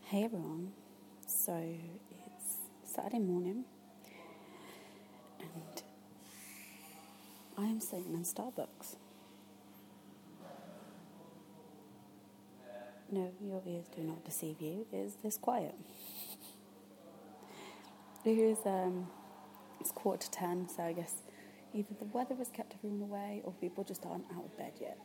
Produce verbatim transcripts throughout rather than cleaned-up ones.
Hey everyone, so it's Saturday morning and I am sitting in Starbucks. No, your ears do not deceive you. Is this quiet? It is, um, it's quarter to ten, so I guess either the weather has kept everyone away or people just aren't out of bed yet.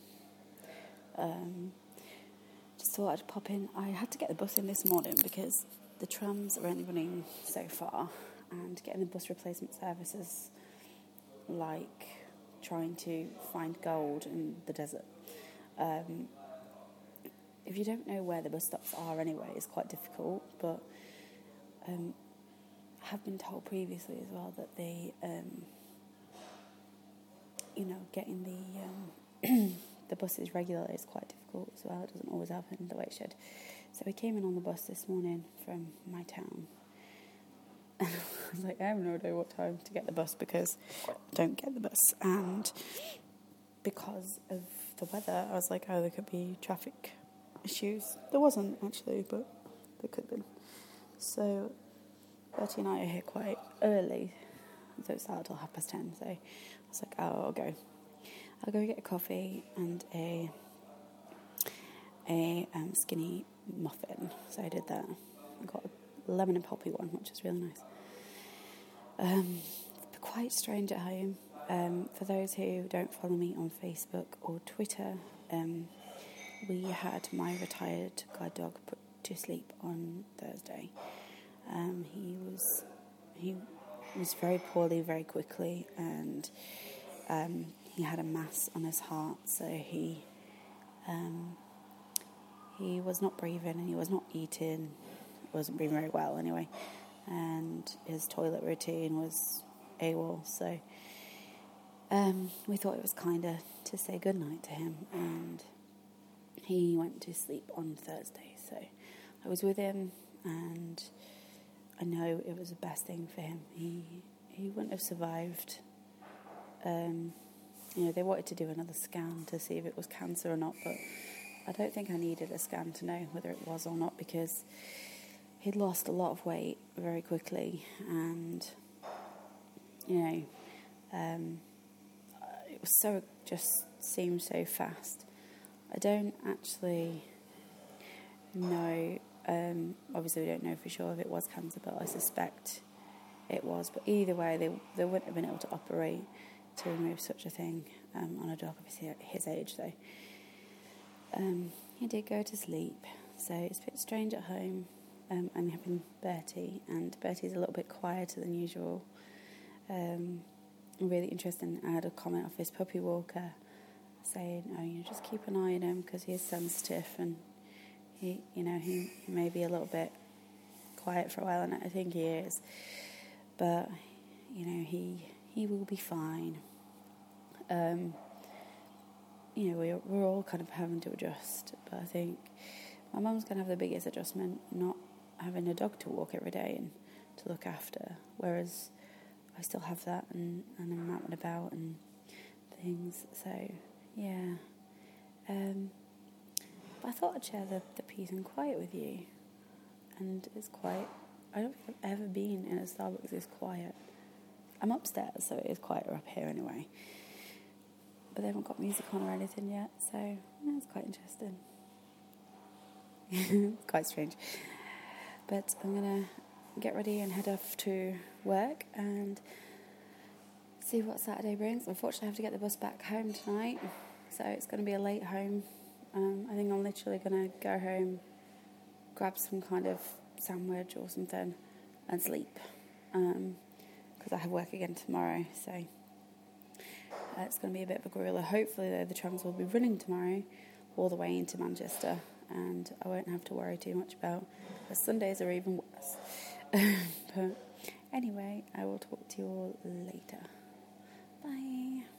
Um, just thought I'd pop in. I had to get the bus in this morning because the trams are only running so far, and getting the bus replacement service is like trying to find gold in the desert. Um, if you don't know where the bus stops are anyway, it's quite difficult, but um, I have been told previously as well that the, um, you know, getting the um, the buses regularly is quite difficult as well. It doesn't always happen the way it should. So we came in on the bus this morning from my town. And I was like, I have no idea what time to get the bus because I don't get the bus. And because of the weather, I was like, oh, there could be traffic issues. There wasn't, actually, but there could have been. So Bertie and I are here quite early. So it's out till half past ten. So I was like, oh, I'll go. I'll go get a coffee and a a um, skinny muffin. So I did that. I got a lemon and poppy one, which is really nice. Um, it's quite strange at home. Um, for those who don't follow me on Facebook or Twitter, um, we had my retired guide dog put to sleep on Thursday. Um, he was he was very poorly very quickly, and um, he had a mass on his heart, so he um, he was not breathing and he was not eating, wasn't breathing very well anyway, and his toilet routine was AWOL, so um, we thought it was kind of to say goodnight to him, and he went to sleep on Thursday, so I was with him, and I know it was the best thing for him. He he wouldn't have survived. Um, you know, they wanted to do another scan to see if it was cancer or not, but I don't think I needed a scan to know whether it was or not, because he'd lost a lot of weight very quickly, and you know, um, it was so just seemed so fast. I don't actually know. Um, obviously, we don't know for sure if it was cancer, but I suspect it was. But either way, they they wouldn't have been able to operate to remove such a thing um, on a dog, obviously at his age. So um, he did go to sleep. So it's a bit strange at home. Um, I'm having Bertie, and Bertie's a little bit quieter than usual. Um, really interesting. I had a comment off his puppy walker saying, "Oh, you know, just keep an eye on him because he is sensitive and." He, you know, he, he may be a little bit quiet for a while, and I think he is. But, you know, he he will be fine. Um, you know, we're, we're all kind of having to adjust. But I think my mum's going to have the biggest adjustment, not having a dog to walk every day and to look after. Whereas I still have that, and, and I'm out and about and things. So, yeah. Um... But I thought I'd share the, the peace and quiet with you. And it's quite... I don't think I've ever been in a Starbucks this quiet. I'm upstairs, so it is quieter up here anyway. But they haven't got music on or anything yet, so yeah, it's quite interesting. It's quite strange. But I'm going to get ready and head off to work and see what Saturday brings. Unfortunately, I have to get the bus back home tonight, so it's going to be a late home. Um, I think I'm literally going to go home, grab some kind of sandwich or something and sleep, because um, I have work again tomorrow, so uh, it's going to be a bit of a gorilla. Hopefully, though, the trams will be running tomorrow all the way into Manchester, and I won't have to worry too much about the Sundays are even worse. But anyway, I will talk to you all later. Bye.